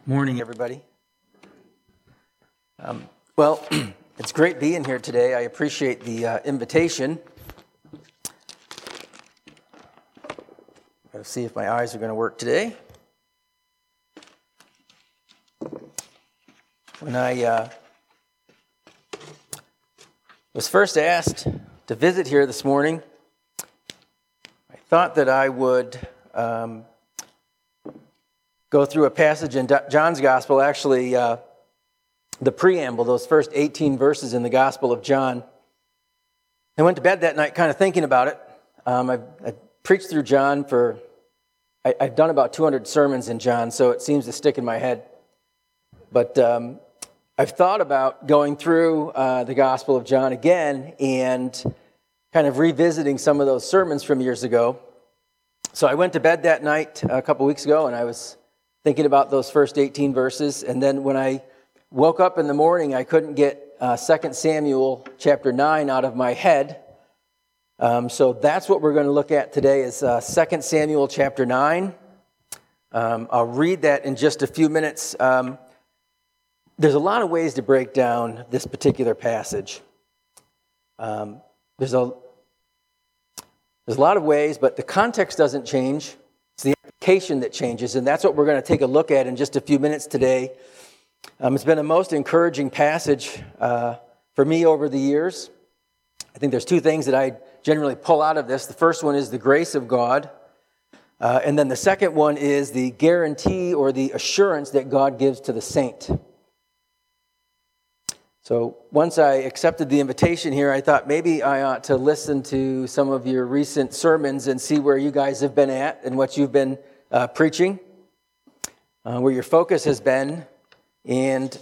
Morning, everybody. Well, it's great being here today. I appreciate the invitation. Let's see if my eyes are going to work today. When I was first asked to visit here this morning, I thought that I would go through a passage in John's Gospel, actually the preamble, those first 18 verses in the Gospel of John. I went to bed that night kind of thinking about it. I preached through John I've done about 200 sermons in John, so it seems to stick in my head. But I've thought about going through the Gospel of John again and kind of revisiting some of those sermons from years ago. So I went to bed that night a couple weeks ago, and I was thinking about those first 18 verses. And then when I woke up in the morning, I couldn't get 2 Samuel chapter 9 out of my head. So that's what we're going to look at today is 2 Samuel chapter 9. I'll read that in just a few minutes. There's a lot of ways to break down this particular passage. There's a lot of ways, but the context doesn't change. It's the application that changes, and that's what we're going to take a look at in just a few minutes today. It's been a most encouraging passage for me over the years. I think there's two things that I generally pull out of this. The first one is the grace of God, and then the second one is the guarantee or the assurance that God gives to the saint. So once I accepted the invitation here, I thought maybe I ought to listen to some of your recent sermons and see where you guys have been at and what you've been preaching, where your focus has been. And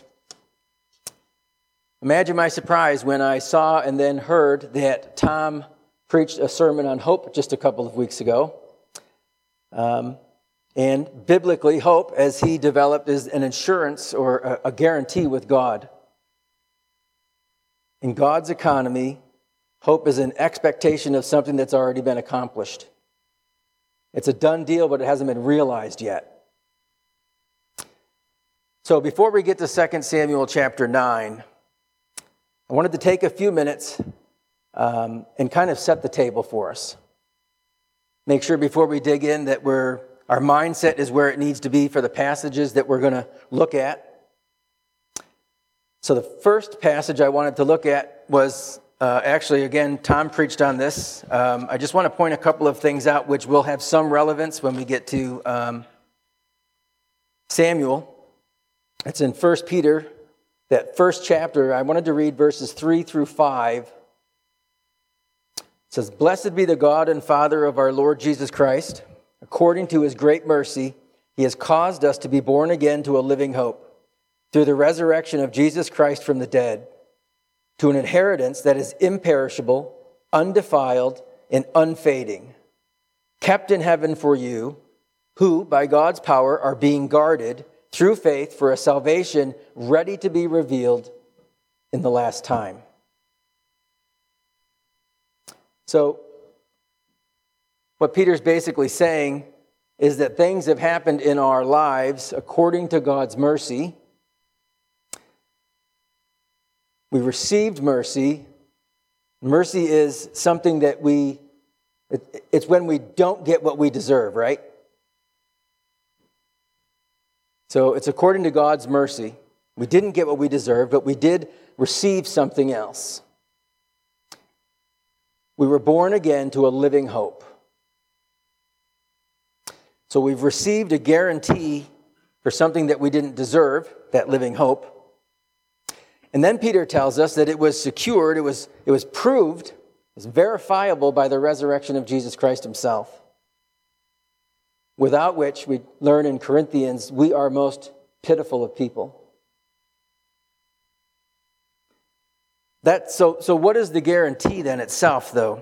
imagine my surprise when I saw and then heard that Tom preached a sermon on hope just a couple of weeks ago. And biblically, hope, as he developed, is an assurance or a guarantee with God. In God's economy, hope is an expectation of something that's already been accomplished. It's a done deal, but it hasn't been realized yet. So before we get to 2 Samuel chapter 9, I wanted to take a few minutes and kind of set the table for us. Make sure before we dig in that our mindset is where it needs to be for the passages that we're going to look at. So the first passage I wanted to look at was, actually, again, Tom preached on this. I just want to point a couple of things out which will have some relevance when we get to Samuel. It's in 1 Peter, that first chapter. I wanted to read verses 3 through 5. It says, "Blessed be the God and Father of our Lord Jesus Christ. According to his great mercy, he has caused us to be born again to a living hope, through the resurrection of Jesus Christ from the dead, to an inheritance that is imperishable, undefiled, and unfading, kept in heaven for you, who, by God's power, are being guarded through faith for a salvation ready to be revealed in the last time." So, what Peter's basically saying is that things have happened in our lives according to God's mercy. We received mercy. Mercy is something that it's when we don't get what we deserve, right? So it's according to God's mercy. We didn't get what we deserved, but we did receive something else. We were born again to a living hope. So we've received a guarantee for something that we didn't deserve, that living hope. And then Peter tells us that it was secured, it was proved, it was verifiable by the resurrection of Jesus Christ himself. Without which, we learn in Corinthians, we are most pitiful of people. So what is the guarantee then itself, though?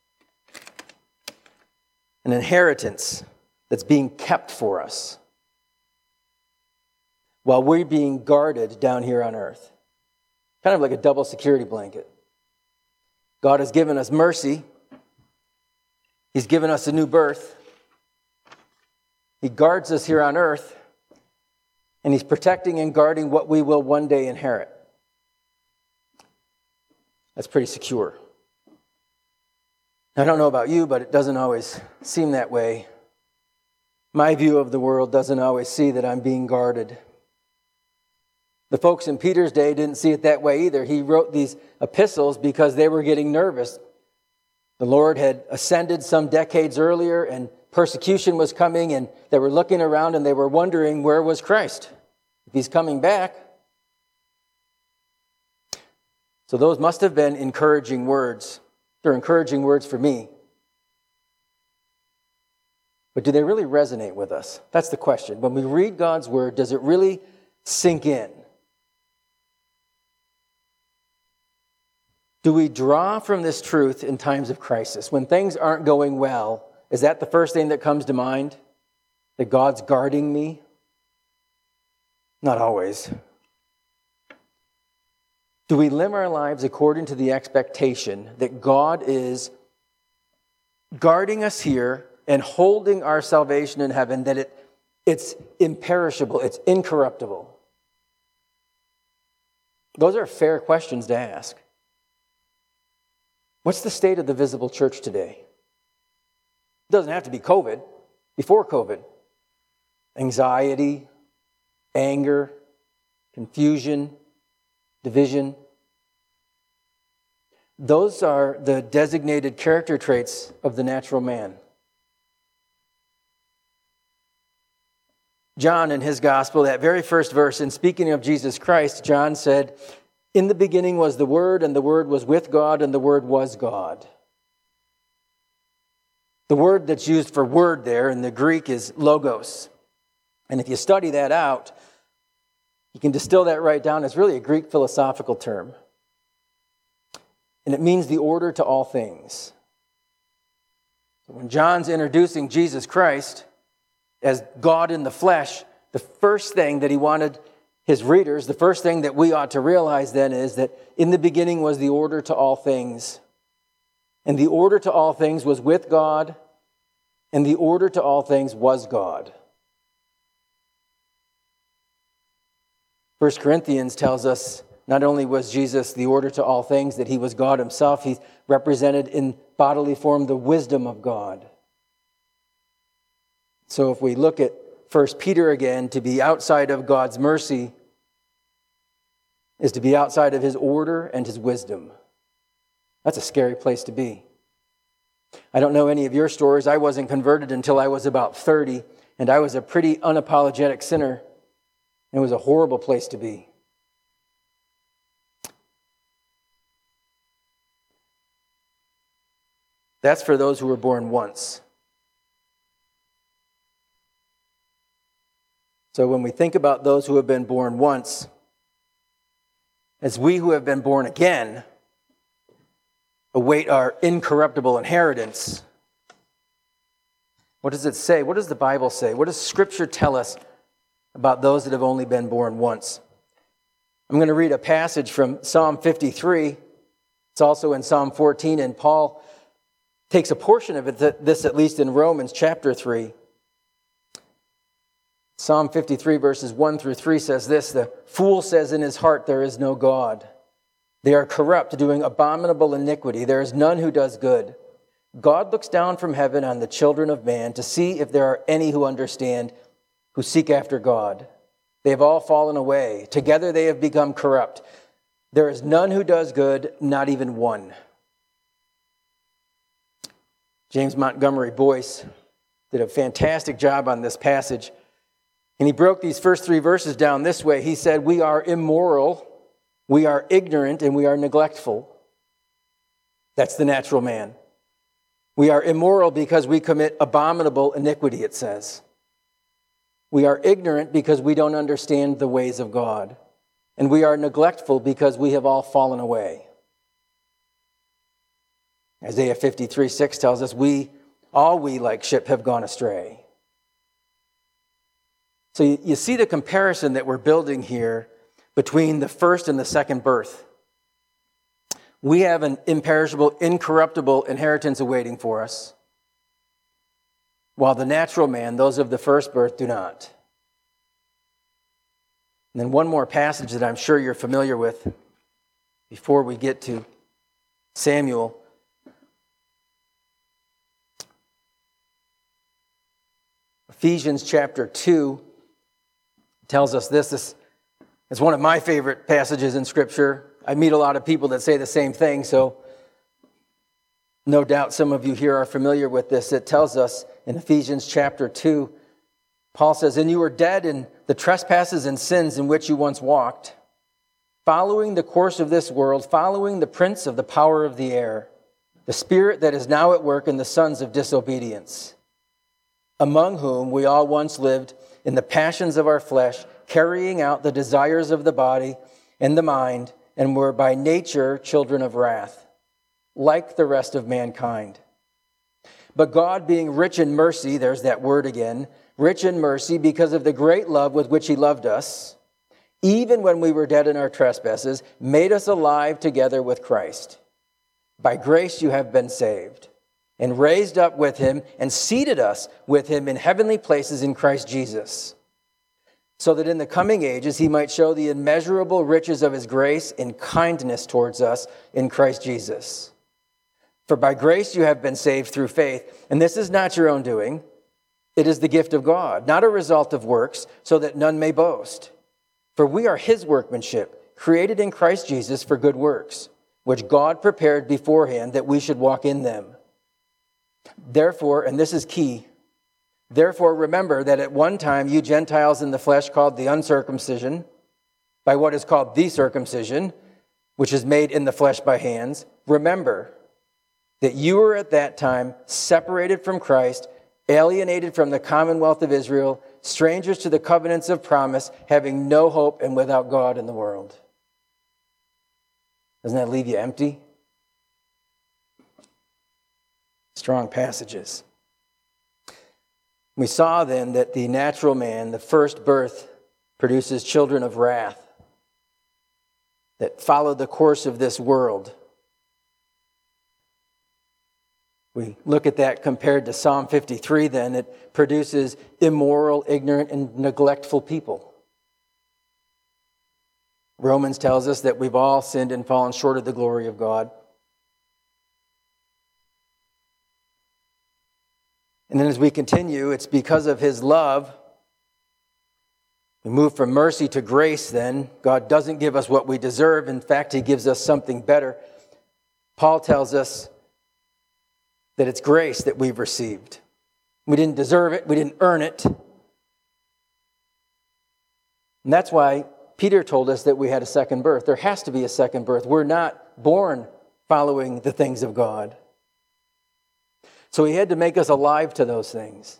An inheritance that's being kept for us while we're being guarded down here on earth. Kind of like a double security blanket. God has given us mercy. He's given us a new birth. He guards us here on earth. and he's protecting and guarding what we will one day inherit. That's pretty secure. I don't know about you, but it doesn't always seem that way. My view of the world doesn't always see that I'm being guarded. The folks in Peter's day didn't see it that way either. He wrote these epistles because they were getting nervous. The Lord had ascended some decades earlier, and persecution was coming, and they were looking around and they were wondering, where was Christ? If he's coming back. So those must have been encouraging words. They're encouraging words for me. But do they really resonate with us? That's the question. When we read God's word, does it really sink in? Do we draw from this truth in times of crisis? When things aren't going well, is that the first thing that comes to mind? That God's guarding me? Not always. Do we live our lives according to the expectation that God is guarding us here and holding our salvation in heaven, that it's imperishable, it's incorruptible? Those are fair questions to ask. What's the state of the visible church today? It doesn't have to be COVID. Before COVID, anxiety, anger, confusion, division. Those are the designated character traits of the natural man. John, in his gospel, that very first verse, in speaking of Jesus Christ, John said, "In the beginning was the Word, and the Word was with God, and the Word was God." The word that's used for word there in the Greek is logos. And if you study that out, you can distill that right down. It's really a Greek philosophical term. And it means the order to all things. When John's introducing Jesus Christ as God in the flesh, the first thing that he wanted his readers, the first thing that we ought to realize then is that in the beginning was the order to all things. And the order to all things was with God, and the order to all things was God. 1 Corinthians tells us not only was Jesus the order to all things, that he was God himself, he represented in bodily form the wisdom of God. So if we look at 1 Peter again, to be outside of God's mercy is to be outside of his order and his wisdom. That's a scary place to be. I don't know any of your stories. I wasn't converted until I was about 30, and I was a pretty unapologetic sinner. It was a horrible place to be. That's for those who were born once. So when we think about those who have been born once, as we who have been born again await our incorruptible inheritance, what does it say? What does the Bible say? What does Scripture tell us about those that have only been born once? I'm going to read a passage from Psalm 53. It's also in Psalm 14, and Paul takes a portion of it, this at least in Romans chapter 3. Psalm 53 verses 1 through 3 says this: "The fool says in his heart, there is no God. They are corrupt, doing abominable iniquity. There is none who does good. God looks down from heaven on the children of man to see if there are any who understand, who seek after God. They have all fallen away. Together they have become corrupt. There is none who does good, not even one." James Montgomery Boyce did a fantastic job on this passage. And he broke these first three verses down this way. He said, we are immoral, we are ignorant, and we are neglectful. That's the natural man. We are immoral because we commit abominable iniquity, it says. We are ignorant because we don't understand the ways of God. And we are neglectful because we have all fallen away. Isaiah 53:6 tells us, we like sheep have gone astray. So you see the comparison that we're building here between the first and the second birth. We have an imperishable, incorruptible inheritance awaiting for us, while the natural man, those of the first birth, do not. And then one more passage that I'm sure you're familiar with before we get to Samuel. Ephesians chapter 2 tells us this. This is one of my favorite passages in Scripture. I meet a lot of people that say the same thing, so no doubt some of you here are familiar with this. It tells us in Ephesians chapter 2, Paul says, "And you were dead in the trespasses and sins in which you once walked, following the course of this world, following the prince of the power of the air, the spirit that is now at work in the sons of disobedience, among whom we all once lived in the passions of our flesh, carrying out the desires of the body and the mind, and were by nature children of wrath, like the rest of mankind. But God, being rich in mercy," there's that word again, "rich in mercy because of the great love with which he loved us, even when we were dead in our trespasses, made us alive together with Christ. By grace you have been saved, and raised up with him, and seated us with him in heavenly places in Christ Jesus, so that in the coming ages he might show the immeasurable riches of his grace and kindness towards us in Christ Jesus. For by grace you have been saved through faith, and this is not your own doing. It is the gift of God, not a result of works, so that none may boast. For we are his workmanship, created in Christ Jesus for good works, which God prepared beforehand that we should walk in them. Therefore," and this is key, "therefore remember that at one time you Gentiles in the flesh called the uncircumcision, by what is called the circumcision, which is made in the flesh by hands. Remember that you were at that time separated from Christ, alienated from the commonwealth of Israel, strangers to the covenants of promise, having no hope and without God in the world." Doesn't that leave you empty? Strong passages. We saw then that the natural man, the first birth, produces children of wrath that follow the course of this world. We look at that compared to Psalm 53 then. It produces immoral, ignorant, and neglectful people. Romans tells us that we've all sinned and fallen short of the glory of God. And then as we continue, it's because of his love. We move from mercy to grace then. God doesn't give us what we deserve. In fact, he gives us something better. Paul tells us that it's grace that we've received. We didn't deserve it. We didn't earn it. And that's why Peter told us that we had a second birth. There has to be a second birth. We're not born following the things of God. So he had to make us alive to those things.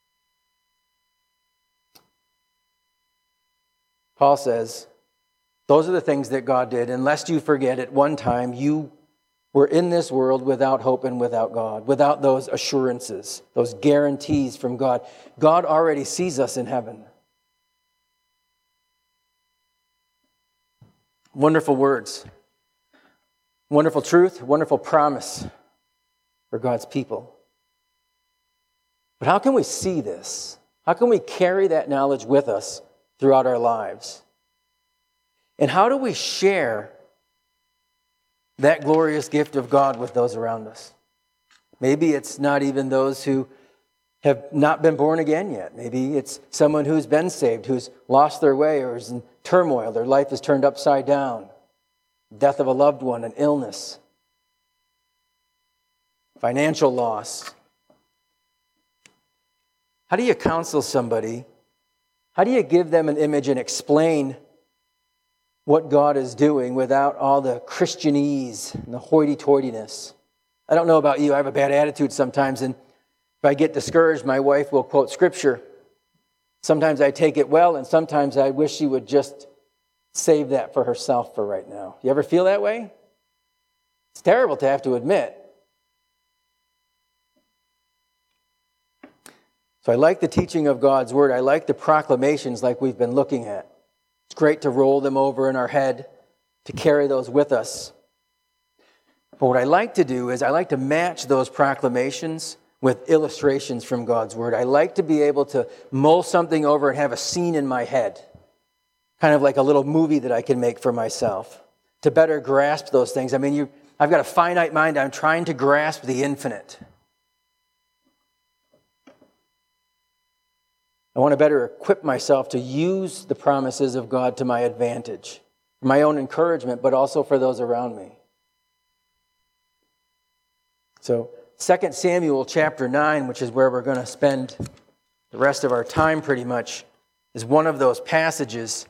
Paul says, those are the things that God did. And lest you forget, at one time you were in this world without hope and without God, without those assurances, those guarantees from God. God already sees us in heaven. Wonderful words. Wonderful truth, wonderful promise for God's people. But how can we see this? How can we carry that knowledge with us throughout our lives? And how do we share that glorious gift of God with those around us? Maybe it's not even those who have not been born again yet. Maybe it's someone who's been saved, who's lost their way or is in turmoil. Their life is turned upside down. Death of a loved one, an illness, financial loss. How do you counsel somebody? How do you give them an image and explain what God is doing without all the Christianese and the hoity-toityness? I don't know about you. I have a bad attitude sometimes, and if I get discouraged, my wife will quote Scripture. Sometimes I take it well, and sometimes I wish she would just save that for herself for right now. You ever feel that way? It's terrible to have to admit. So I like the teaching of God's Word. I like the proclamations like we've been looking at. It's great to roll them over in our head, to carry those with us. But what I like to do is I like to match those proclamations with illustrations from God's Word. I like to be able to mull something over and have a scene in my head. kind of like a little movie that I can make for myself to better grasp those things. I mean, I've got a finite mind. I'm trying to grasp the infinite. I want to better equip myself to use the promises of God to my advantage, for my own encouragement, but also for those around me. So 2 Samuel chapter 9, which is where we're going to spend the rest of our time pretty much, is one of those passages.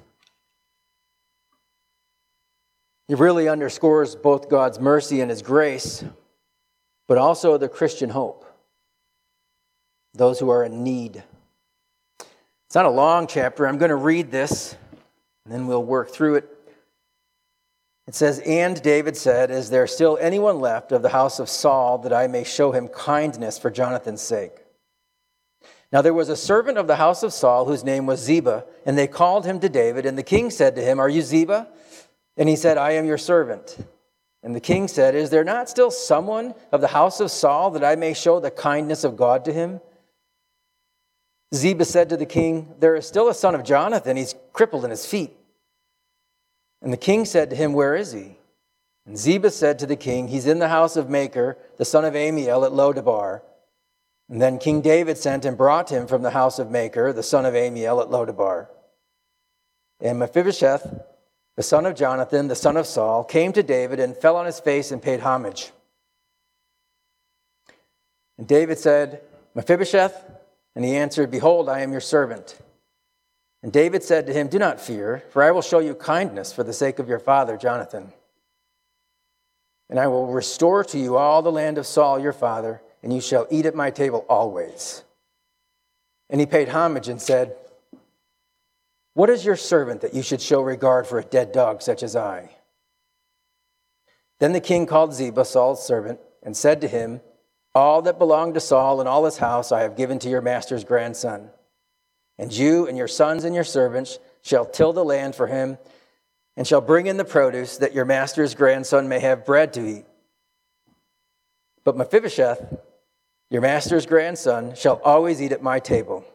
It really underscores both God's mercy and His grace, but also the Christian hope, those who are in need. It's not a long chapter. I'm going to read this, and then we'll work through it. It says, "And David said, 'Is there still anyone left of the house of Saul that I may show him kindness for Jonathan's sake?' Now there was a servant of the house of Saul whose name was Ziba, and they called him to David. And the king said to him, 'Are you Ziba?' And he said, 'I am your servant.' And the king said, 'Is there not still someone of the house of Saul that I may show the kindness of God to him?' Ziba said to the king, 'There is still a son of Jonathan. He's crippled in his feet.' And the king said to him, 'Where is he?' And Ziba said to the king, 'He's in the house of Machir, the son of Amiel, at Lodabar.' And then King David sent and brought him from the house of Machir, the son of Amiel, at Lodabar. And Mephibosheth, the son of Jonathan, the son of Saul, came to David and fell on his face and paid homage. And David said, 'Mephibosheth?' And he answered, 'Behold, I am your servant.' And David said to him, 'Do not fear, for I will show you kindness for the sake of your father Jonathan. And I will restore to you all the land of Saul your father, and you shall eat at my table always.' And he paid homage and said, 'What is your servant that you should show regard for a dead dog such as I?' Then the king called Ziba, Saul's servant, and said to him, 'All that belonged to Saul and all his house I have given to your master's grandson. And you and your sons and your servants shall till the land for him, and shall bring in the produce, that your master's grandson may have bread to eat. But Mephibosheth, your master's grandson, shall always eat at my table.'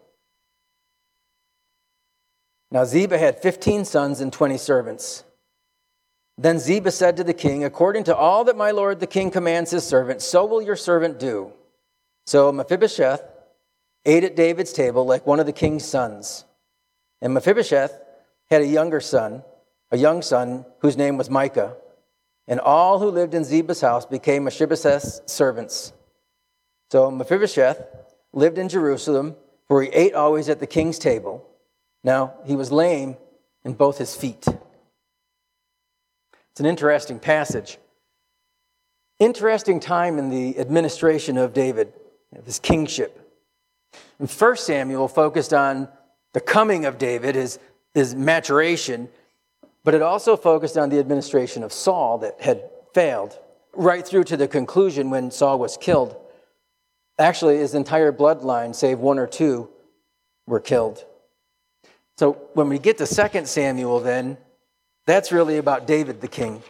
Now Ziba had 15 sons and 20 servants. Then Ziba said to the king, 'According to all that my lord the king commands his servant, so will your servant do.' So Mephibosheth ate at David's table like one of the king's sons. And Mephibosheth had a young son whose name was Micah. And all who lived in Ziba's house became Mephibosheth's servants. So Mephibosheth lived in Jerusalem, where he ate always at the king's table. Now he was lame in both his feet." It's an interesting passage. Interesting time in the administration of David, of his kingship. And 1 Samuel focused on the coming of David, his maturation, but it also focused on the administration of Saul that had failed, right through to the conclusion when Saul was killed. Actually, his entire bloodline, save one or two, were killed. So when we get to 2 Samuel then, that's really about David the king.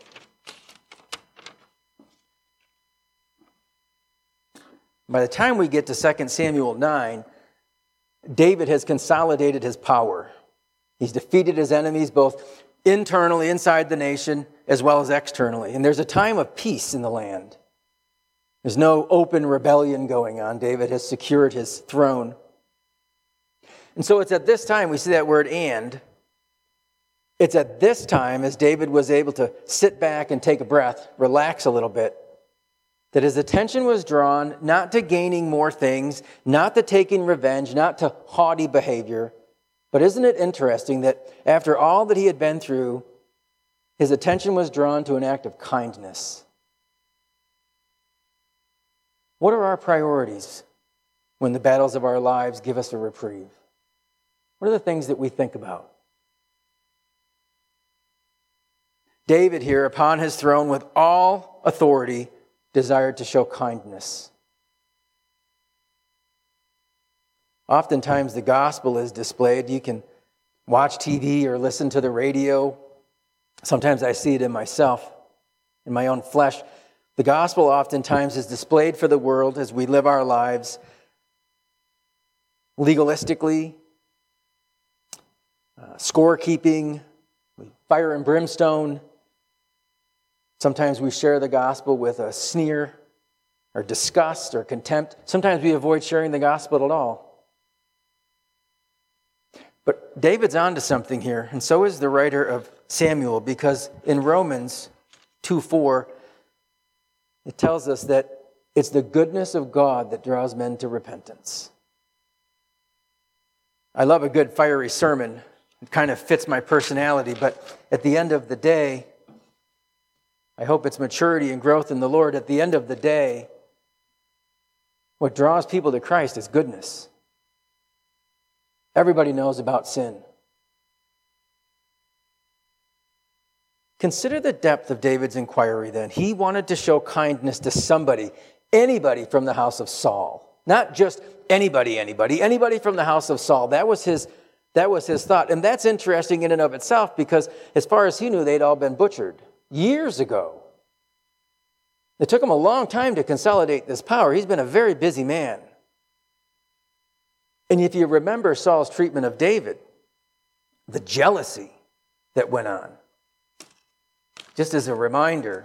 By the time we get to 2 Samuel 9, David has consolidated his power. He's defeated his enemies both internally, inside the nation, as well as externally. And there's a time of peace in the land. There's no open rebellion going on. David has secured his throne. And so it's at this time, we see that word "and." It's at this time, as David was able to sit back and take a breath, relax a little bit, that his attention was drawn not to gaining more things, not to taking revenge, not to haughty behavior. But isn't it interesting that after all that he had been through, his attention was drawn to an act of kindness? What are our priorities when the battles of our lives give us a reprieve? What are the things that we think about? David here, upon his throne with all authority, desired to show kindness. Oftentimes the gospel is displayed. You can watch TV or listen to the radio. Sometimes I see it in myself, in my own flesh. The gospel oftentimes is displayed for the world as we live our lives legalistically, scorekeeping, fire and brimstone. Sometimes we share the gospel with a sneer or disgust or contempt. Sometimes we avoid sharing the gospel at all. But David's onto something here, and so is the writer of Samuel, because in Romans 2:4, it tells us that it's the goodness of God that draws men to repentance. I love a good fiery sermon. It kind of fits my personality, but at the end of the day, I hope it's maturity and growth in the Lord. At the end of the day, what draws people to Christ is goodness. Everybody knows about sin. Consider the depth of David's inquiry then. He wanted to show kindness to somebody, anybody from the house of Saul. Not just anybody from the house of Saul. That was his thought. And that's interesting in and of itself, because as far as he knew, they'd all been butchered years ago. It took him a long time to consolidate this power. He's been a very busy man. And if you remember Saul's treatment of David, the jealousy that went on, just as a reminder,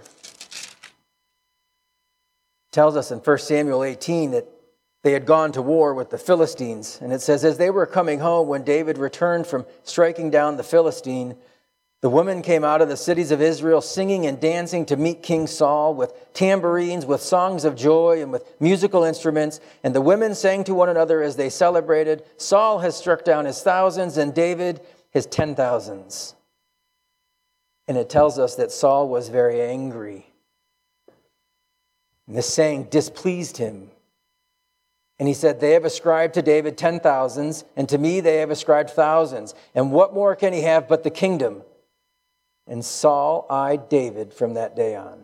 tells us in 1 Samuel 18 that they had gone to war with the Philistines. And it says, as they were coming home, when David returned from striking down the Philistine, the women came out of the cities of Israel singing and dancing to meet King Saul with tambourines, with songs of joy, and with musical instruments. And the women sang to one another as they celebrated, Saul has struck down his thousands and David his 10,000s. And it tells us that Saul was very angry. And this saying displeased him. And he said, they have ascribed to David 10,000s, and to me they have ascribed thousands. And what more can he have but the kingdom? And Saul eyed David from that day on.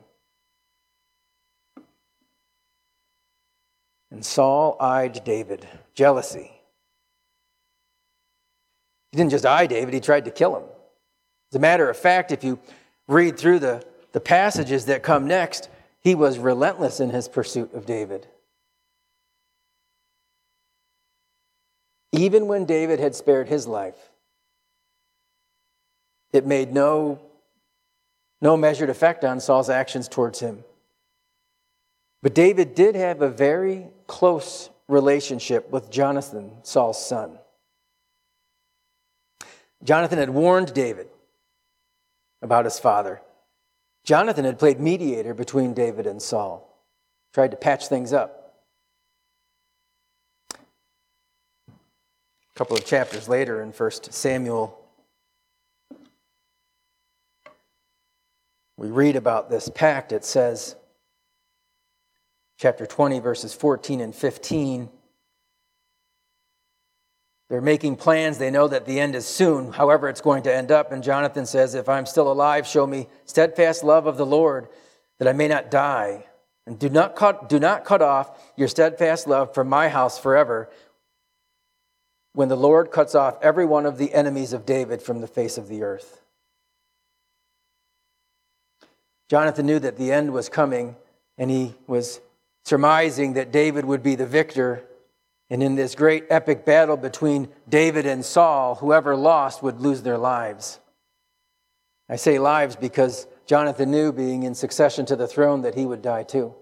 And Saul eyed David. Jealousy. He didn't just eye David, he tried to kill him. As a matter of fact, if you read through the passages that come next, he was relentless in his pursuit of David. Even when David had spared his life, it made no measured effect on Saul's actions towards him. But David did have a very close relationship with Jonathan, Saul's son. Jonathan had warned David about his father. Jonathan had played mediator between David and Saul, tried to patch things up. A couple of chapters later in 1 Samuel, we read about this pact. It says, chapter 20, verses 14 and 15, they're making plans. They know that the end is soon, however it's going to end up. And Jonathan says, if I'm still alive, show me steadfast love of the Lord, that I may not die. And do not cut off your steadfast love from my house forever, when the Lord cuts off every one of the enemies of David from the face of the earth. Jonathan knew that the end was coming, and he was surmising that David would be the victor. And in this great epic battle between David and Saul, whoever lost would lose their lives. I say lives because Jonathan knew, being in succession to the throne, that he would die too.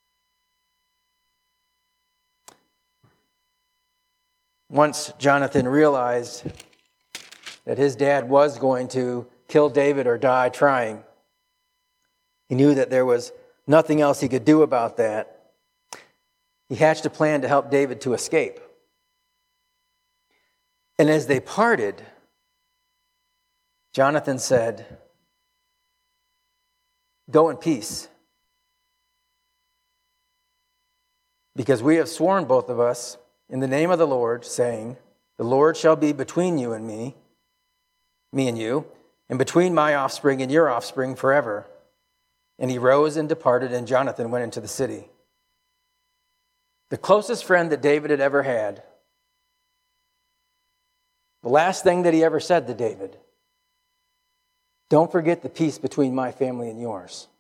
Once Jonathan realized that his dad was going to kill David or die trying, he knew that there was nothing else he could do about that. He hatched a plan to help David to escape. And as they parted, Jonathan said, "Go in peace, because we have sworn, both of us, in the name of the Lord, saying, the Lord shall be between you and me and you, and between my offspring and your offspring forever." And he rose and departed, and Jonathan went into the city. The closest friend that David had ever had, the last thing that he ever said to David, don't forget the peace between my family and yours.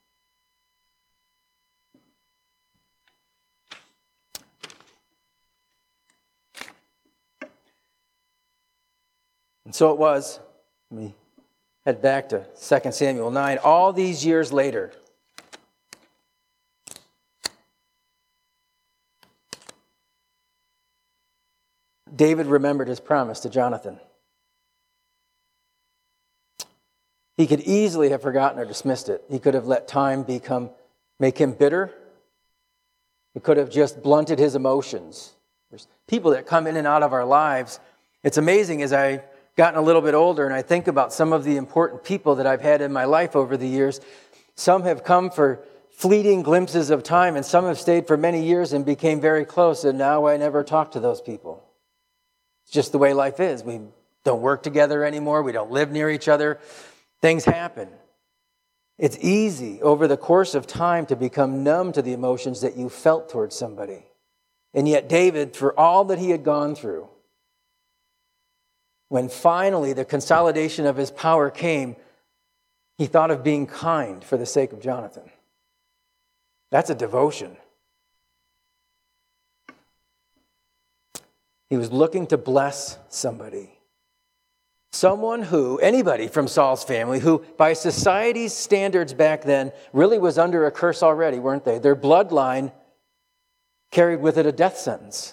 And so it was. Let me head back to 2 Samuel 9. All these years later, David remembered his promise to Jonathan. He could easily have forgotten or dismissed it. He could have let time make him bitter. He could have just blunted his emotions. There's people that come in and out of our lives. It's amazing as I've gotten a little bit older and I think about some of the important people that I've had in my life over the years. Some have come for fleeting glimpses of time, and some have stayed for many years and became very close, and now I never talk to those people. It's just the way life is. We don't work together anymore. We don't live near each other. Things happen. It's easy over the course of time to become numb to the emotions that you felt towards somebody. And yet David, for all that he had gone through, when finally the consolidation of his power came, he thought of being kind for the sake of Jonathan. That's a devotion. He was looking to bless somebody. Anybody from Saul's family, who by society's standards back then really was under a curse already, weren't they? Their bloodline carried with it a death sentence.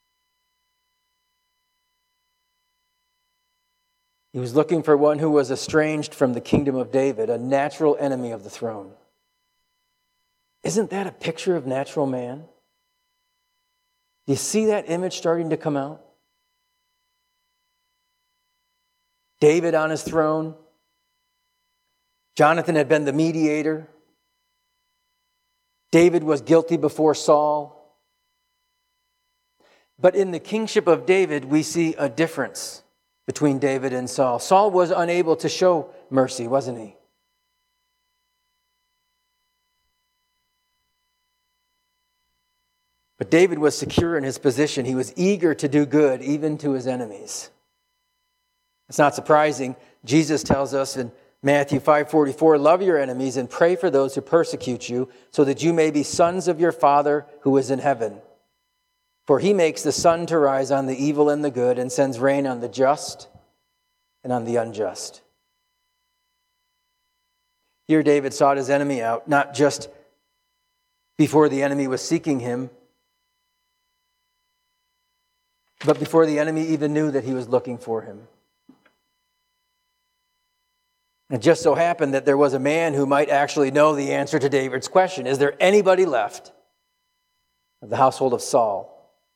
He was looking for one who was estranged from the kingdom of David, a natural enemy of the throne. Isn't that a picture of natural man? Do you see that image starting to come out? David on his throne. Jonathan had been the mediator. David was guilty before Saul. But in the kingship of David, we see a difference between David and Saul. Saul was unable to show mercy, wasn't he? But David was secure in his position. He was eager to do good, even to his enemies. It's not surprising. Jesus tells us in Matthew 5:44, love your enemies and pray for those who persecute you, so that you may be sons of your Father who is in heaven. For he makes the sun to rise on the evil and the good, and sends rain on the just and on the unjust. Here David sought his enemy out, not just before the enemy was seeking him, but before the enemy even knew that he was looking for him. It just so happened that there was a man who might actually know the answer to David's question. Is there anybody left of the household of Saul?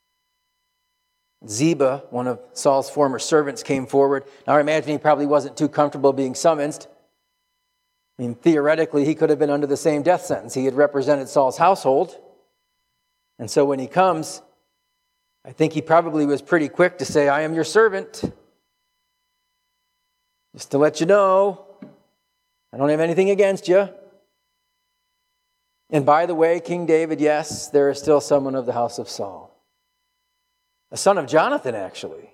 Ziba, one of Saul's former servants, came forward. Now I imagine he probably wasn't too comfortable being summoned. I mean, theoretically, he could have been under the same death sentence. He had represented Saul's household. And so when he comes, I think he probably was pretty quick to say, I am your servant. Just to let you know, I don't have anything against you. And by the way, King David, yes, there is still someone of the house of Saul. A son of Jonathan, actually.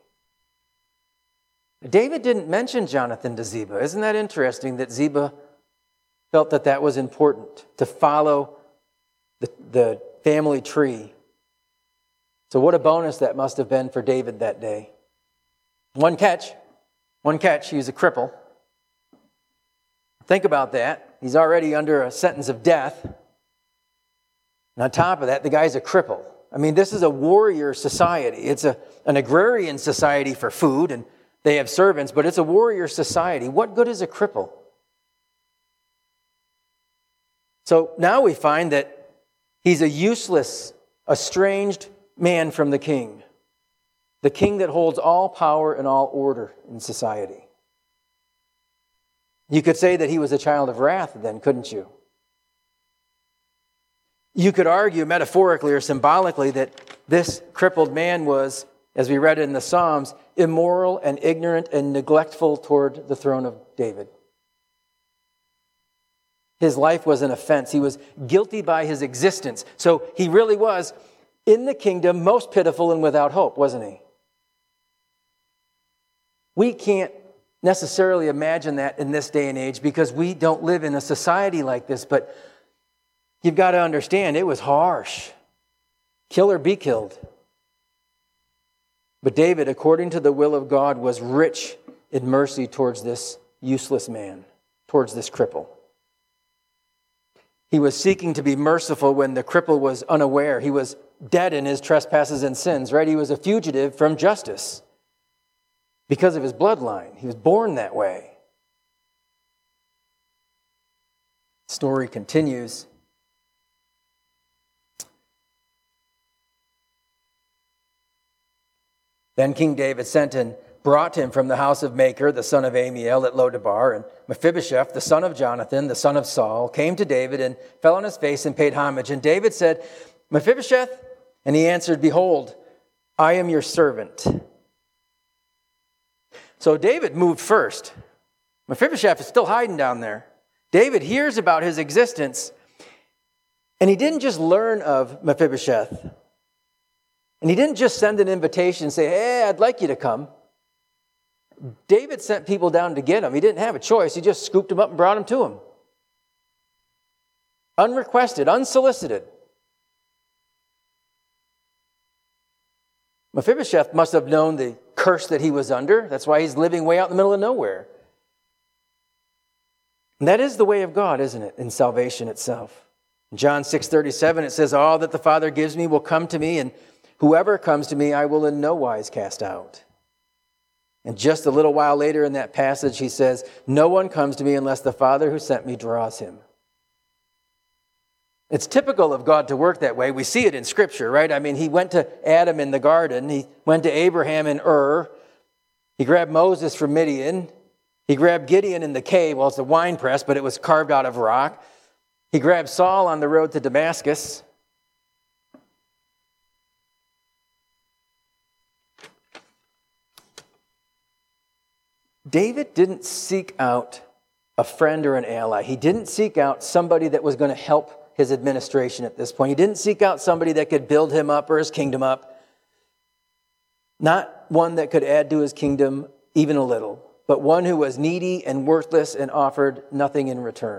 David didn't mention Jonathan to Ziba. Isn't that interesting that Ziba felt that that was important, to follow the family tree? So what a bonus that must have been for David that day. One catch, he was a cripple. Think about that. He's already under a sentence of death. And on top of that, the guy's a cripple. I mean, this is a warrior society. It's an agrarian society for food, and they have servants, but it's a warrior society. What good is a cripple? So now we find that he's a useless, estranged man from the king that holds all power and all order in society. You could say that he was a child of wrath then, couldn't you? You could argue metaphorically or symbolically that this crippled man was, as we read in the Psalms, immoral and ignorant and neglectful toward the throne of David. His life was an offense. He was guilty by his existence. So he really was, in the kingdom, most pitiful and without hope, wasn't he? We can't necessarily imagine that in this day and age because we don't live in a society like this, but you've got to understand, it was harsh. Kill or be killed. But David, according to the will of God, was rich in mercy towards this useless man, towards this cripple. He was seeking to be merciful when the cripple was unaware. He was dead in his trespasses and sins, right? He was a fugitive from justice because of his bloodline. He was born that way. The story continues. Then King David sent and brought him from the house of Machir, the son of Amiel, at Lodebar. And Mephibosheth, the son of Jonathan, the son of Saul, came to David and fell on his face and paid homage. And David said, Mephibosheth? And he answered, Behold, I am your servant. So David moved first. Mephibosheth is still hiding down there. David hears about his existence, and he didn't just learn of Mephibosheth. And he didn't just send an invitation and say, hey, I'd like you to come. David sent people down to get him. He didn't have a choice. He just scooped him up and brought him to him. Unrequested, unsolicited. Mephibosheth must have known the curse that he was under. That's why he's living way out in the middle of nowhere. And that is the way of God, isn't it, in salvation itself. In John 6:37, it says, All that the Father gives me will come to me, and whoever comes to me I will in no wise cast out. And just a little while later in that passage, he says, No one comes to me unless the Father who sent me draws him. It's typical of God to work that way. We see it in Scripture, right? I mean, he went to Adam in the garden. He went to Abraham in Ur. He grabbed Moses from Midian. He grabbed Gideon in the cave. Well, it's a wine press, but it was carved out of rock. He grabbed Saul on the road to Damascus. David didn't seek out a friend or an ally. He didn't seek out somebody that was going to help his administration at this point. He didn't seek out somebody that could build him up or his kingdom up. Not one that could add to his kingdom even a little, but one who was needy and worthless and offered nothing in return.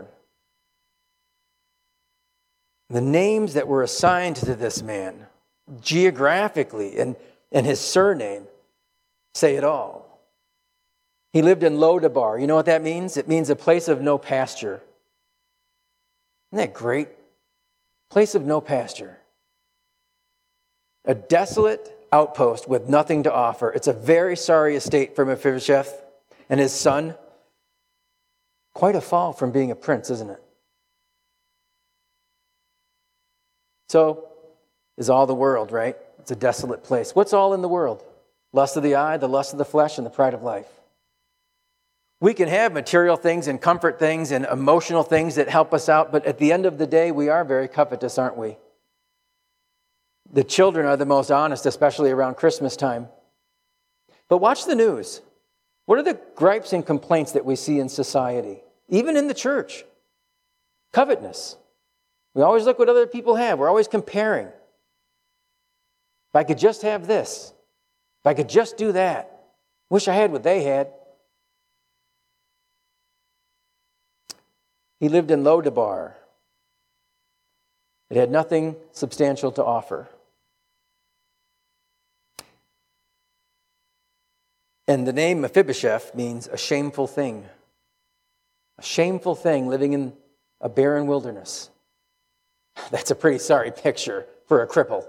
The names that were assigned to this man, geographically and his surname, say it all. He lived in Lodebar. You know what that means? It means a place of no pasture. Isn't that great? Place of no pasture. A desolate outpost with nothing to offer. It's a very sorry estate for Mephibosheth and his son. Quite a fall from being a prince, isn't it? So, is all the world, right? It's a desolate place. What's all in the world? Lust of the eye, the lust of the flesh, and the pride of life. We can have material things and comfort things and emotional things that help us out, but at the end of the day, we are very covetous, aren't we? The children are the most honest, especially around Christmas time. But watch the news. What are the gripes and complaints that we see in society, even in the church? Covetousness. We always look what other people have. We're always comparing. If I could just have this. If I could just do that. Wish I had what they had. He lived in Lodebar. It had nothing substantial to offer. And the name Mephibosheth means a shameful thing. A shameful thing living in a barren wilderness. That's a pretty sorry picture for a cripple.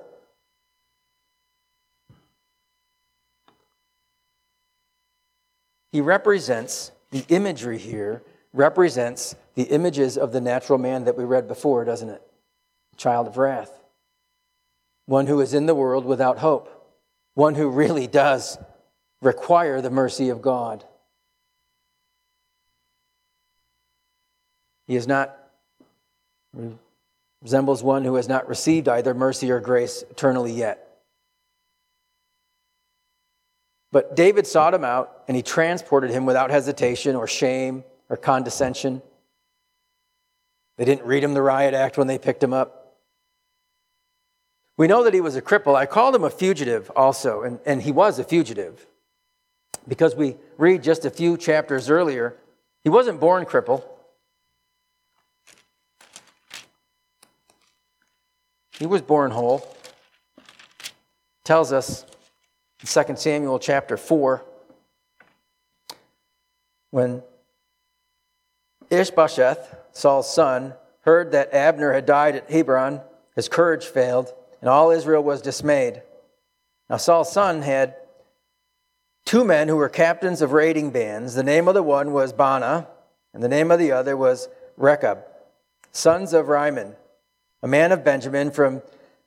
He represents, the imagery here represents the images of the natural man that we read before, doesn't it? Child of wrath. One who is in the world without hope. One who really does require the mercy of God. He resembles one who has not received either mercy or grace eternally yet. But David sought him out, and he transported him without hesitation or shame or condescension. They didn't read him the riot act when they picked him up. We know that he was a cripple. I called him a fugitive also, and he was a fugitive. Because we read just a few chapters earlier, he wasn't born crippled. He was born whole. It tells us in 2 Samuel chapter 4, when Ishbosheth, Saul's son, heard that Abner had died at Hebron, his courage failed, and all Israel was dismayed. Now Saul's son had two men who were captains of raiding bands. The name of the one was Baanah, and the name of the other was Rechab, sons of Rimmon, a man of Benjamin from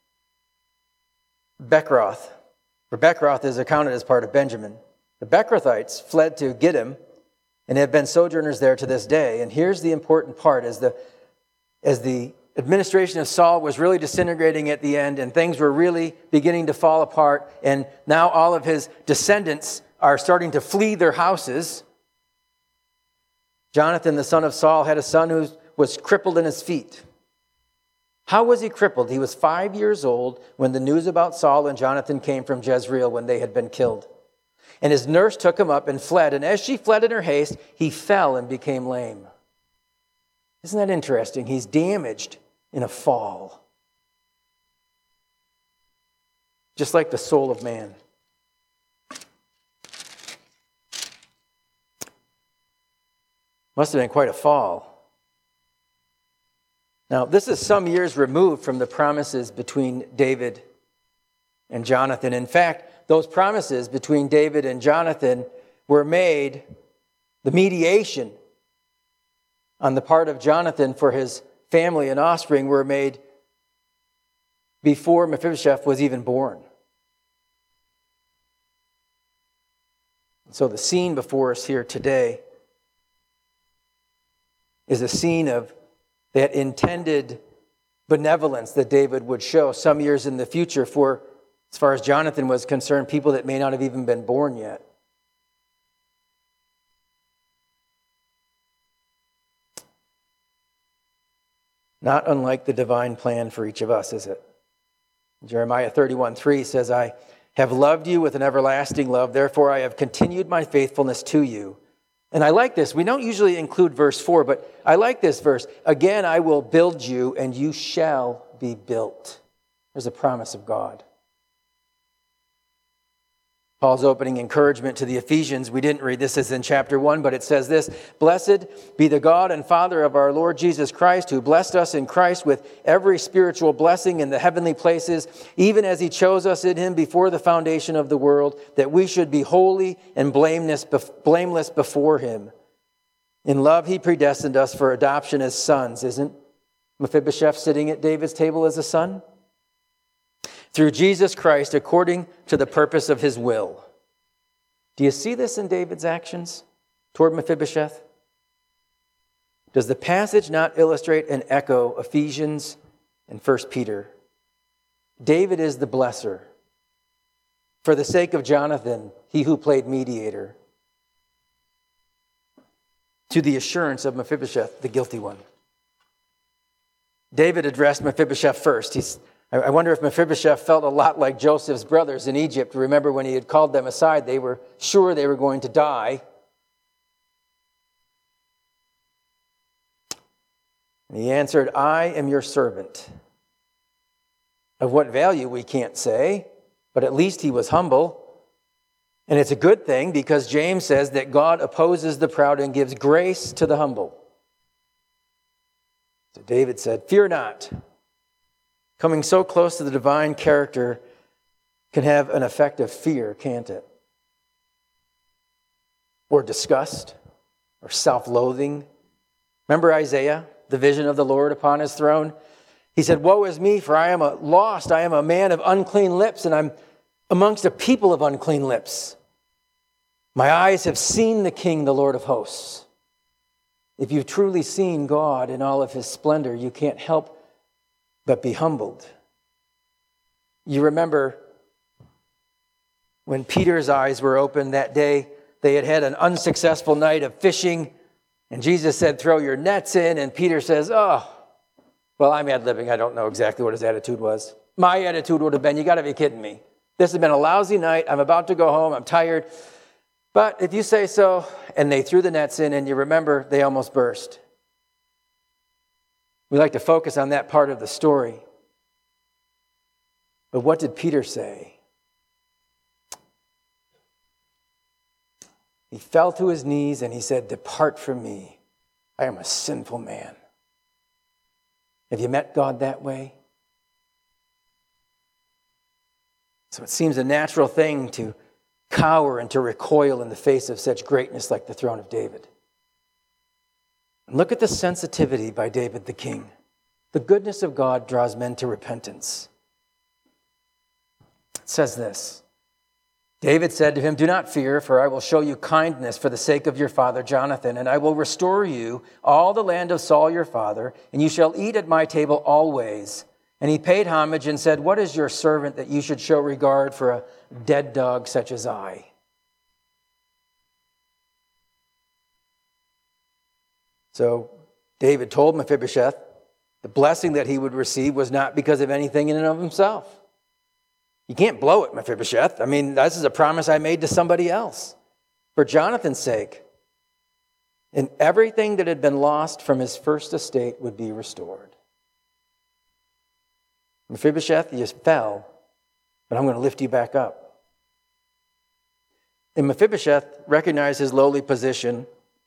Bechorath. For Bechorath is accounted as part of Benjamin. The Becherothites fled to Gittim and have been sojourners there to this day. And here's the important part. As the administration of Saul was really disintegrating at the end and things were really beginning to fall apart, and now all of his descendants are starting to flee their houses, Jonathan, the son of Saul, had a son who was crippled in his feet. How was he crippled? He was 5 years old when the news about Saul and Jonathan came from Jezreel when they had been killed. And his nurse took him up and fled. And as she fled in her haste, he fell and became lame. Isn't that interesting? He's damaged in a fall. Just like the soul of man. Must have been quite a fall. Now, this is some years removed from the promises between David and Jonathan. In fact, those promises between David and Jonathan were made, the mediation on the part of Jonathan for his family and offspring were made before Mephibosheth was even born. So the scene before us here today is a scene of that intended benevolence that David would show some years in the future for, as far as Jonathan was concerned, people that may not have even been born yet. Not unlike the divine plan for each of us, is it? Jeremiah 31:3 says, I have loved you with an everlasting love, therefore I have continued my faithfulness to you. And I like this. We don't usually include verse 4, but I like this verse. Again, I will build you, and you shall be built. There's a promise of God. Paul's opening encouragement to the Ephesians, we didn't read this as in chapter 1, but it says this, Blessed be the God and Father of our Lord Jesus Christ, who blessed us in Christ with every spiritual blessing in the heavenly places, even as he chose us in him before the foundation of the world, that we should be holy and blameless before him. In love he predestined us for adoption as sons. Isn't Mephibosheth sitting at David's table as a son? Through Jesus Christ, according to the purpose of his will. Do you see this in David's actions toward Mephibosheth? Does the passage not illustrate and echo Ephesians and 1 Peter? David is the blesser. For the sake of Jonathan, he who played mediator. To the assurance of Mephibosheth, the guilty one. David addressed Mephibosheth first. I wonder if Mephibosheth felt a lot like Joseph's brothers in Egypt. Remember when he had called them aside, they were sure they were going to die. And he answered, I am your servant. Of what value we can't say, but at least he was humble. And it's a good thing because James says that God opposes the proud and gives grace to the humble. So David said, fear not. Coming so close to the divine character can have an effect of fear, can't it? Or disgust, or self-loathing. Remember Isaiah, the vision of the Lord upon his throne? He said, woe is me, for I am lost. I am a man of unclean lips, and I'm amongst a people of unclean lips. My eyes have seen the King, the Lord of hosts. If you've truly seen God in all of his splendor, you can't help but be humbled. You remember when Peter's eyes were opened that day, they had had an unsuccessful night of fishing, and Jesus said, throw your nets in, and Peter says, I'm ad-libbing. I don't know exactly what his attitude was. My attitude would have been, you got to be kidding me. This has been a lousy night. I'm about to go home. I'm tired. But if you say so, and they threw the nets in, and you remember, they almost burst. We like to focus on that part of the story. But what did Peter say? He fell to his knees and he said, depart from me. I am a sinful man. Have you met God that way? So it seems a natural thing to cower and to recoil in the face of such greatness like the throne of David. And look at the sensitivity by David the king. The goodness of God draws men to repentance. It says this, David said to him, "Do not fear, for I will show you kindness for the sake of your father Jonathan, and I will restore you all the land of Saul your father, and you shall eat at my table always." And he paid homage and said, "What is your servant that you should show regard for a dead dog such as I?" So David told Mephibosheth the blessing that he would receive was not because of anything in and of himself. You can't blow it, Mephibosheth. I mean, this is a promise I made to somebody else. For Jonathan's sake. And everything that had been lost from his first estate would be restored. Mephibosheth, you fell, but I'm going to lift you back up. And Mephibosheth recognized his lowly position.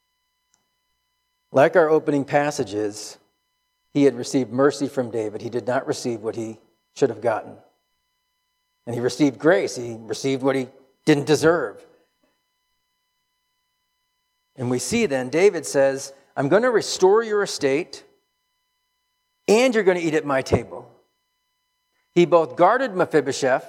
Like our opening passages, he had received mercy from David. He did not receive what he should have gotten. And he received grace. He received what he didn't deserve. And we see then, David says, I'm going to restore your estate, and you're going to eat at my table. He both guarded Mephibosheth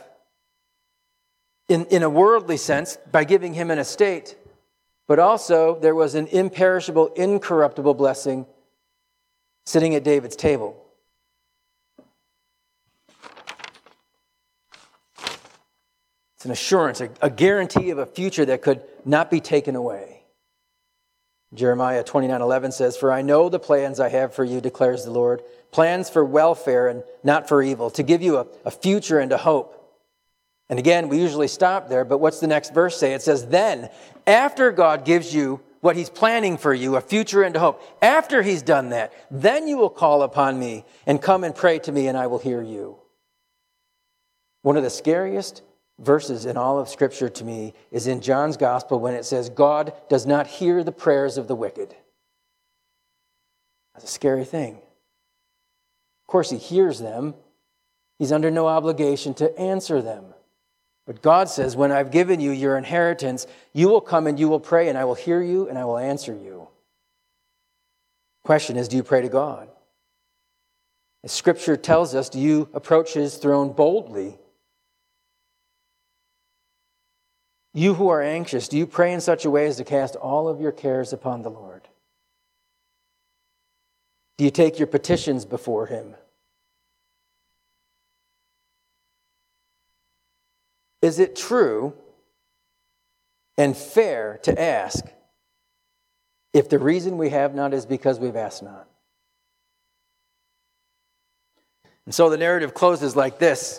in a worldly sense by giving him an estate, but also there was an imperishable, incorruptible blessing sitting at David's table. It's an assurance, a guarantee of a future that could not be taken away. Jeremiah 29:11 says, "For I know the plans I have for you, declares the Lord, plans for welfare and not for evil, to give you a future and a hope." And again, we usually stop there, but what's the next verse say? It says, then, after God gives you what he's planning for you, a future and a hope, after he's done that, then you will call upon me and come and pray to me, and I will hear you. One of the scariest verses in all of Scripture to me is in John's Gospel when it says, God does not hear the prayers of the wicked. That's a scary thing. Of course, he hears them. He's under no obligation to answer them. But God says, when I've given you your inheritance, you will come and you will pray, and I will hear you and I will answer you. Question is, do you pray to God? As Scripture tells us, do you approach his throne boldly? You who are anxious, do you pray in such a way as to cast all of your cares upon the Lord? Do you take your petitions before him? Is it true and fair to ask if the reason we have not is because we've asked not? And so the narrative closes like this.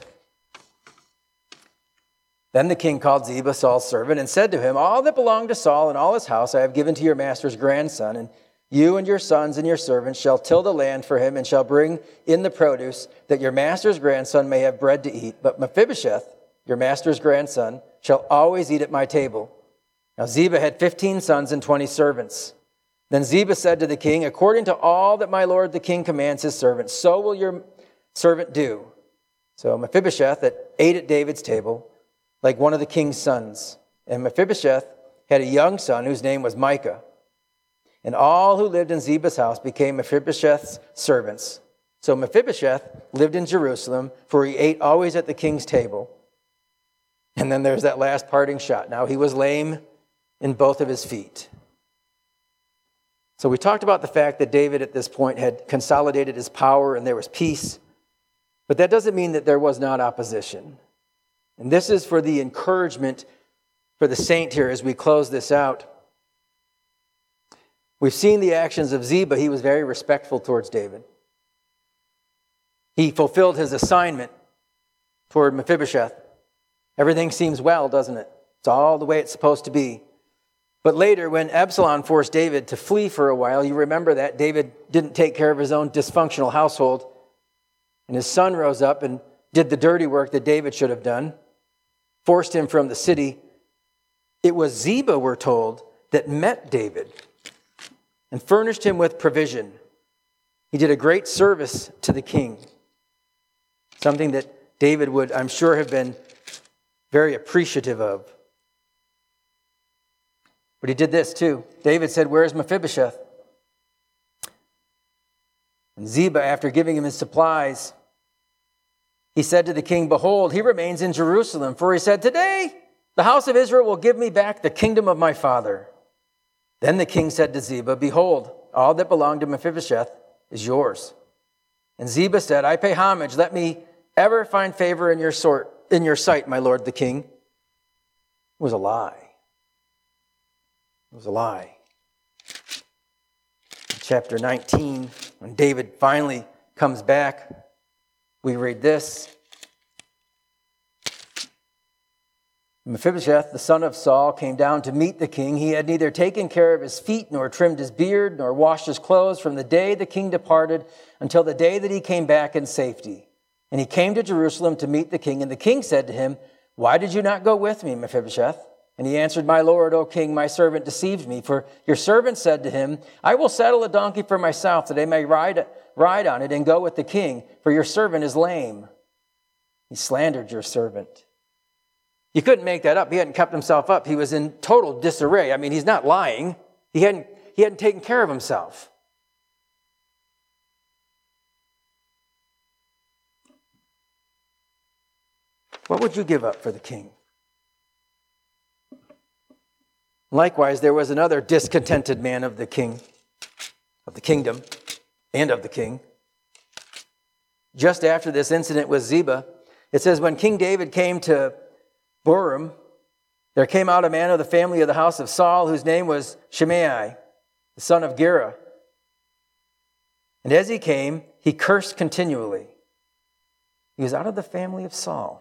Then the king called Ziba, Saul's servant, and said to him, all that belonged to Saul and all his house I have given to your master's grandson, and you and your sons and your servants shall till the land for him and shall bring in the produce, that your master's grandson may have bread to eat. But Mephibosheth, your master's grandson, shall always eat at my table. Now Ziba had 15 sons and 20 servants. Then Ziba said to the king, according to all that my lord the king commands his servant, so will your servant do. So Mephibosheth ate at David's table like one of the king's sons. And Mephibosheth had a young son whose name was Micah. And all who lived in Ziba's house became Mephibosheth's servants. So Mephibosheth lived in Jerusalem, for he ate always at the king's table. And then there's that last parting shot. Now he was lame in both of his feet. So we talked about the fact that David at this point had consolidated his power and there was peace. But that doesn't mean that there was not opposition. And this is for the encouragement for the saint here as we close this out. We've seen the actions of Ziba. He was very respectful towards David. He fulfilled his assignment toward Mephibosheth. Everything seems well, doesn't it? It's all the way it's supposed to be. But later, when Absalom forced David to flee for a while, you remember that David didn't take care of his own dysfunctional household. And his son rose up and did the dirty work that David should have done, forced him from the city. It was Ziba, we're told, that met David and furnished him with provision. He did a great service to the king, something that David would, I'm sure, have been very appreciative of. But he did this too. David said, "Where's Mephibosheth?" And Ziba, after giving him his supplies, he said to the king, "Behold, he remains in Jerusalem." For he said, "Today the house of Israel will give me back the kingdom of my father." Then the king said to Ziba, "Behold, all that belonged to Mephibosheth is yours." And Ziba said, "I pay homage. Let me ever find favor in your sight, my lord the king." It was a lie. It was a lie. In chapter 19, when David finally comes back, we read this. Mephibosheth, the son of Saul, came down to meet the king. He had neither taken care of his feet, nor trimmed his beard, nor washed his clothes from the day the king departed until the day that he came back in safety. And he came to Jerusalem to meet the king. And the king said to him, "Why did you not go with me, Mephibosheth?" And he answered, "My lord, O king, my servant deceived me. For your servant said to him, I will saddle a donkey for myself, that I may ride on it and go with the king, for your servant is lame." He slandered your servant. You couldn't make that up. He hadn't kept himself up. He was in total disarray. I mean, he's not lying. He hadn't taken care of himself. What would you give up for the king? Likewise, there was another discontented man of the king, of the kingdom, and of the king. Just after this incident with Ziba, it says, when King David came to Boram, there came out a man of the family of the house of Saul, whose name was Shimei, the son of Gera. And as he came, he cursed continually. He was out of the family of Saul.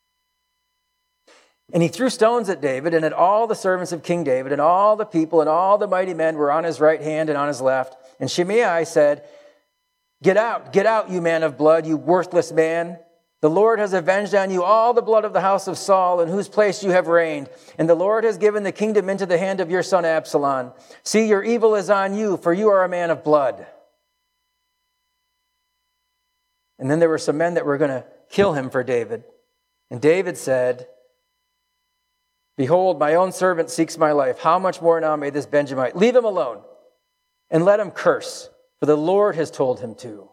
And he threw stones at David and at all the servants of King David, and all the people and all the mighty men were on his right hand and on his left. And Shimei said, get out, you man of blood, you worthless man. The Lord has avenged on you all the blood of the house of Saul, in whose place you have reigned. And the Lord has given the kingdom into the hand of your son Absalom. See, your evil is on you, for you are a man of blood. And then there were some men that were going to kill him for David. And David said, behold, my own servant seeks my life. How much more now may this Benjamite? Leave him alone and let him curse, for the Lord has told him to.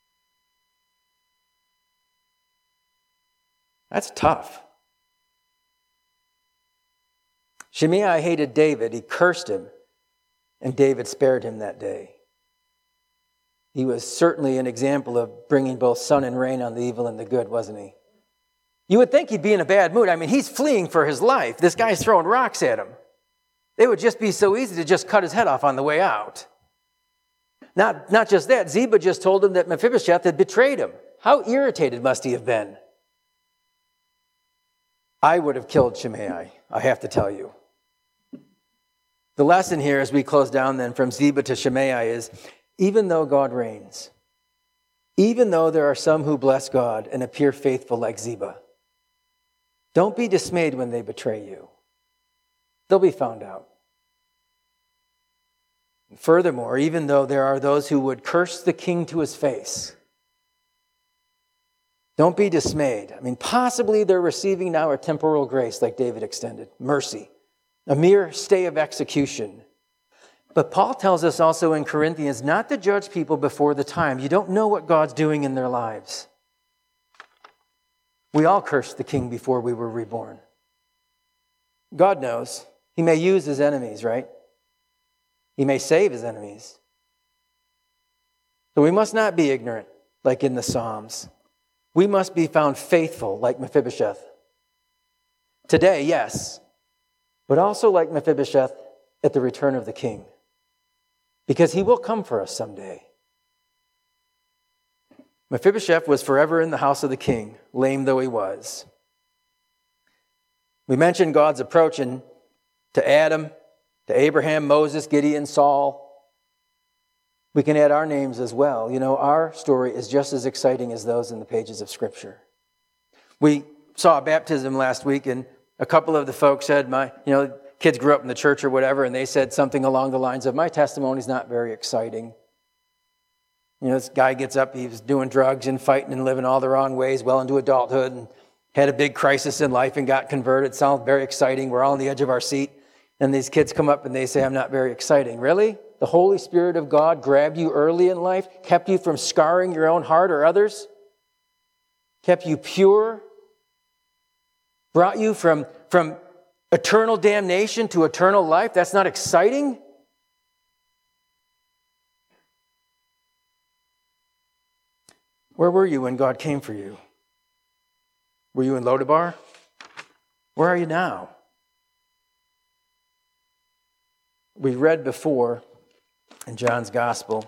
That's tough. Shimei hated David. He cursed him, and David spared him that day. He was certainly an example of bringing both sun and rain on the evil and the good, wasn't he? You would think he'd be in a bad mood. I mean, he's fleeing for his life. This guy's throwing rocks at him. It would just be so easy to just cut his head off on the way out. Not just that, Ziba just told him that Mephibosheth had betrayed him. How irritated must he have been? I would have killed Shimei, I have to tell you. The lesson here as we close down then from Ziba to Shimei is, even though God reigns, even though there are some who bless God and appear faithful like Ziba, don't be dismayed when they betray you. They'll be found out. Furthermore, even though there are those who would curse the king to his face, don't be dismayed. I mean, possibly they're receiving now a temporal grace like David extended, mercy, a mere stay of execution. But Paul tells us also in Corinthians not to judge people before the time. You don't know what God's doing in their lives. We all cursed the king before we were reborn. God knows. He may use his enemies, right? He may save his enemies. So we must not be ignorant like in the Psalms. We must be found faithful like Mephibosheth. Today, yes, but also like Mephibosheth at the return of the king. Because he will come for us someday. Mephibosheth was forever in the house of the king, lame though he was. We mentioned God's approach to Adam, to Abraham, Moses, Gideon, Saul. We can add our names as well. You know, our story is just as exciting as those in the pages of Scripture. We saw a baptism last week, and a couple of the folks said, kids grew up in the church or whatever, and they said something along the lines of, my testimony's not very exciting. This guy gets up, he was doing drugs and fighting and living all the wrong ways well into adulthood and had a big crisis in life and got converted. Sounds very exciting. We're all on the edge of our seat. And these kids come up and they say, I'm not very exciting. Really? The Holy Spirit of God grabbed you early in life, kept you from scarring your own heart or others, kept you pure, brought you from eternal damnation to eternal life. That's not exciting? Where were you when God came for you? Were you in Lodabar? Where are you now? We read before in John's Gospel.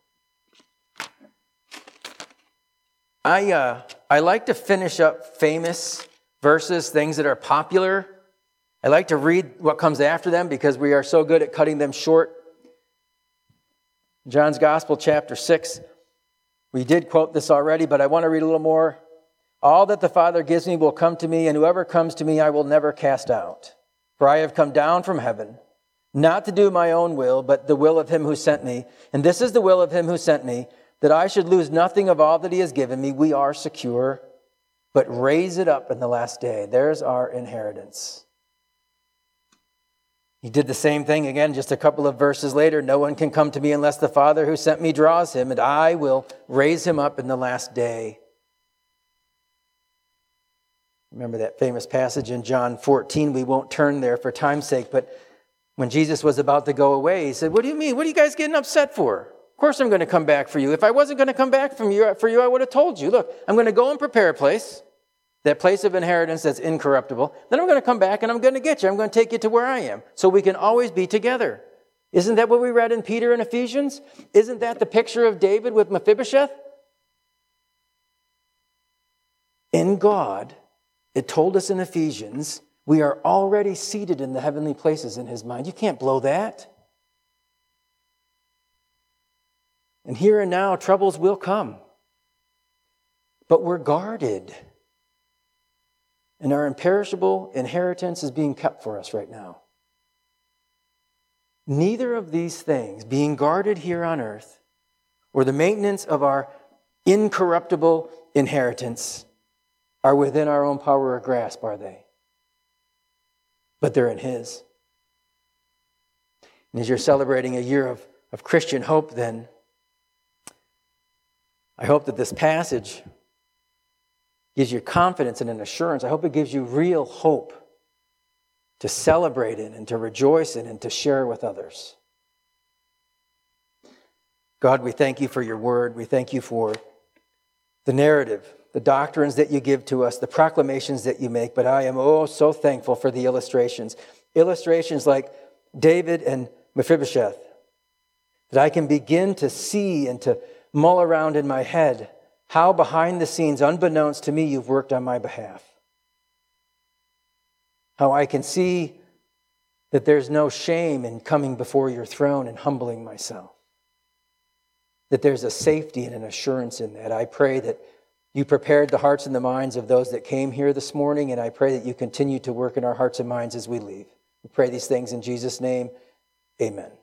I like to finish up famous verses, things that are popular. I like to read what comes after them because we are so good at cutting them short. John's Gospel, chapter 6. We did quote this already, but I want to read a little more. All that the Father gives me will come to me, and whoever comes to me I will never cast out. For I have come down from heaven, not to do my own will, but the will of him who sent me. And this is the will of him who sent me, that I should lose nothing of all that he has given me. We are secure, but raise it up in the last day. There's our inheritance. He did the same thing again just a couple of verses later. No one can come to me unless the Father who sent me draws him, and I will raise him up in the last day. Remember that famous passage in John 14. We won't turn there for time's sake, but when Jesus was about to go away, he said, what do you mean? What are you guys getting upset for? Of course I'm going to come back for you. If I wasn't going to come back for you, I would have told you. Look, I'm going to go and prepare a place, that place of inheritance that's incorruptible. Then I'm going to come back and I'm going to get you. I'm going to take you to where I am so we can always be together. Isn't that what we read in Peter and Ephesians? Isn't that the picture of David with Mephibosheth? In God, it told us in Ephesians, we are already seated in the heavenly places in his mind. You can't blow that. And here and now, troubles will come. But we're guarded. And our imperishable inheritance is being kept for us right now. Neither of these things, being guarded here on earth, or the maintenance of our incorruptible inheritance, are within our own power or grasp, are they? But they're in his. And as you're celebrating a year of Christian hope, then, I hope that this passage gives you confidence and an assurance. I hope it gives you real hope to celebrate in and to rejoice in and to share with others. God, we thank you for your word. We thank you for the narrative, the doctrines that you give to us, the proclamations that you make. But I am so thankful for the illustrations. Illustrations like David and Mephibosheth, that I can begin to see and to mull around in my head how behind the scenes, unbeknownst to me, you've worked on my behalf. How I can see that there's no shame in coming before your throne and humbling myself. That there's a safety and an assurance in that. I pray that you prepared the hearts and the minds of those that came here this morning, and I pray that you continue to work in our hearts and minds as we leave. We pray these things in Jesus' name. Amen.